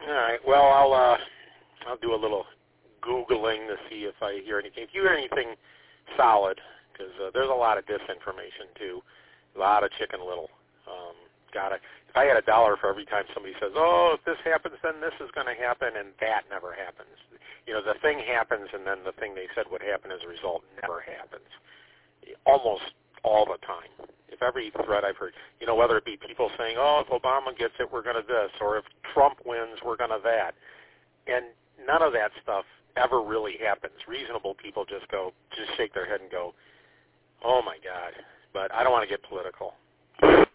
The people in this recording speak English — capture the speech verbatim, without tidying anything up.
All right. Well, I'll uh, I'll do a little Googling to see if I hear anything. If you hear anything solid, because uh, there's a lot of disinformation too, a lot of Chicken Little. Um, got it. If I had a dollar for every time somebody says, "Oh, if this happens, then this is going to happen," and that never happens. You know, the thing happens, and then the thing they said would happen as a result never happens. Almost all the time. If every threat I've heard, you know, whether it be people saying, "Oh, if Obama gets it, we're going to this," or if Trump wins, we're going to that, and none of that stuff ever really happens. Reasonable people just go, just shake their head and go, "Oh my God!" But I don't want to get political.